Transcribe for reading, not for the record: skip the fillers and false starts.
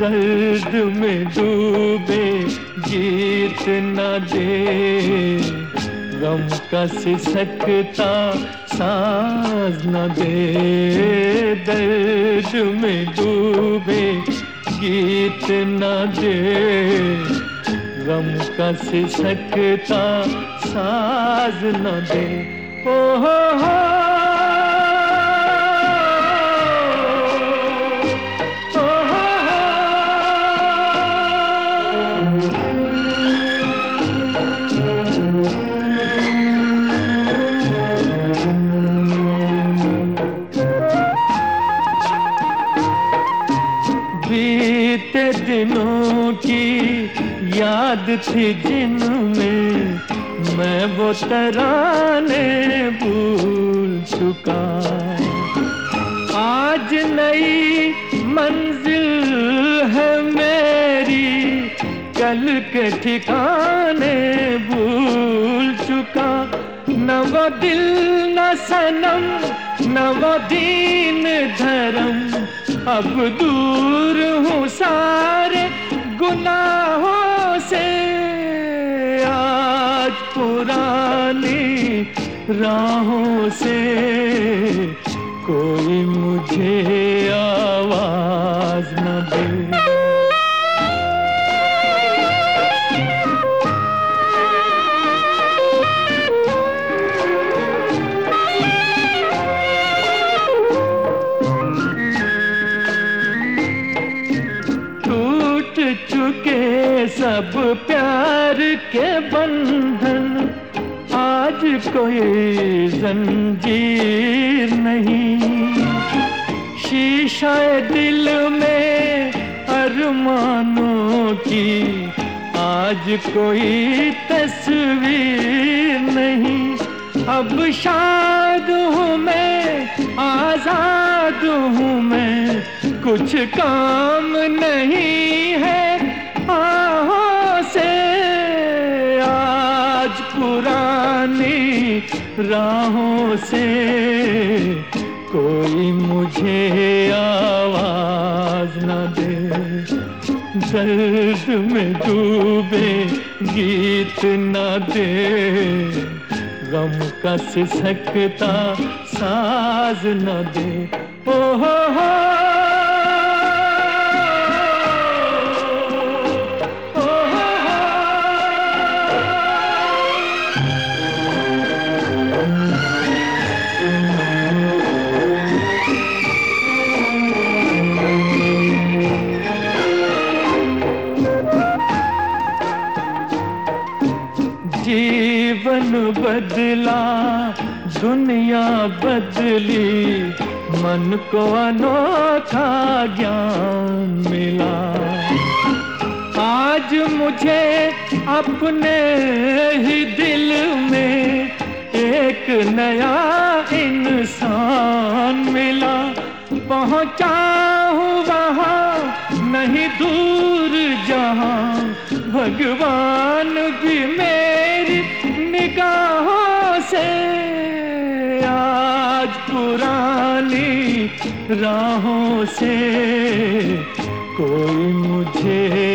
दर्द में डूबे जीत न दे, गम का सिसकता साज न दे। दर्द में डूबे गीत न दे, गम का सिसकता साज न दे। ओ हो बीते दिनों की याद थी जिनमें मैं वो तराने भूल चुका। आज नई मंजिल है मेरी, कल के ठिकाने भूल चुका। न वो दिल न सनम न वो दीन धर्म, अब दूर हूँ सारे गुनाहों से। आज पुरानी राहों से कोई मुझे आवाज न दे। चुके सब प्यार के बंधन, आज कोई जंजीर नहीं। शीशा दिल में अरमानों की, आज कोई तस्वीर नहीं। अब शाद हूँ मैं, आजाद हूँ मैं, कुछ काम नहीं है आहों से। आज पुरानी राहों से कोई मुझे आवाज न दे। दर्द में डूबे गीत न दे, गम का सिसकता साज न दे। ओ हो जीवन बदला दुनिया बदली, मन को अनोखा ज्ञान मिला। आज मुझे अपने ही दिल में एक नया इंसान मिला। पहुंचा हूँ वहाँ नहीं दूर जहाँ, भगवान भी मेरी निगाहों से। आज पुरानी राहों से कोई मुझे